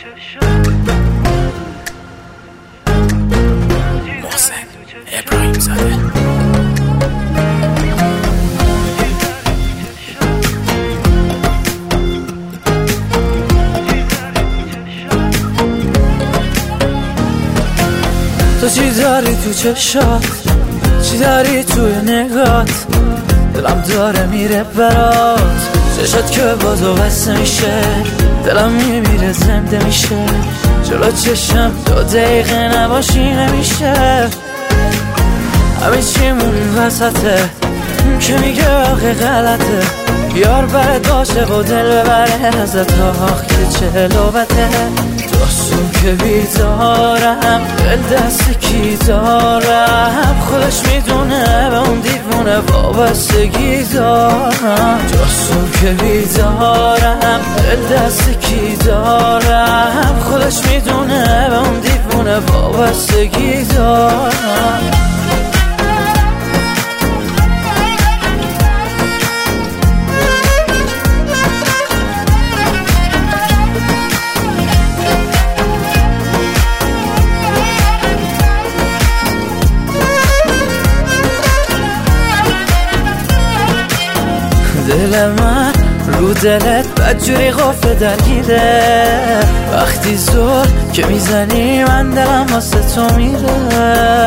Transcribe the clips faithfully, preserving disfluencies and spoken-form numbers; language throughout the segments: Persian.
محسن ابراهیم زاده. تو چی داری تو چشات، چی داری توی نگات، دلم داره میره برات، چشات که بازو بسته میشه، دلم میمیره زنده میشه، جلو چشم دو دقیقه نباشی نمیشه، همه چیمون وسطه، اون که میگه آخه غلطه، بیار برد باشه و دل ببره ازت آخ که چه لوبته، داستون که بیدارم دل دست کی دارم، خودش میدونه به اون دیوونه وابستگی دارم، داستون که بیدارم دل دست کی دارم، خودش میدونه به اون دیوونه وابستگی دارم. دل من رو دلت بدجوری غفله درگیره، وقتی زور که میزنی من دلم واسه تو میره،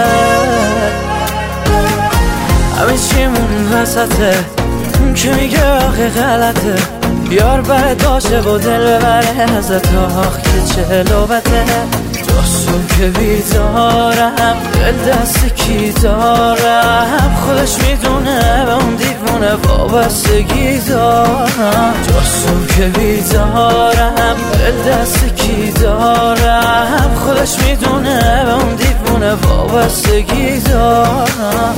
همه چیمون وسطه، اون که میگه آخه غلطه، بیار برد باشه و دل ببره ازت آخ که چه لوبته، داستون که بیدارم دل دست کی دارم، خودش میدونه به اون دیوونه وابستگی دارم، داستون که بیدارم دل دست کی دارم، خودش میدونه به اون دیوونه وابستگی دارم.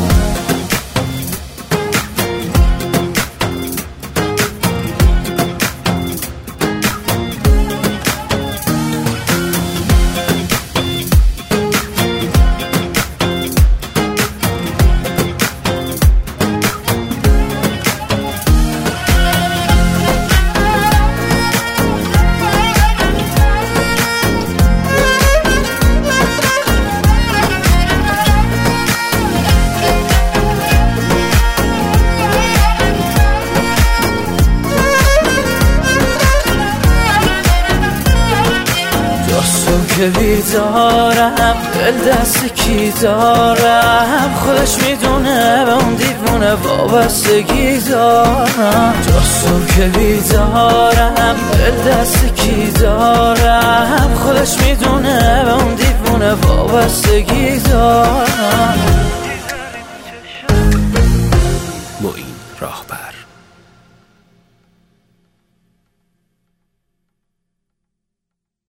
که بیدارم دل دست کی دارم، خودش میدونه به اون دیوونه وابستگی دارم، داستون که بیدارم دل دست کی دارم، خودش میدونه به اون دیوونه وابستگی دارم.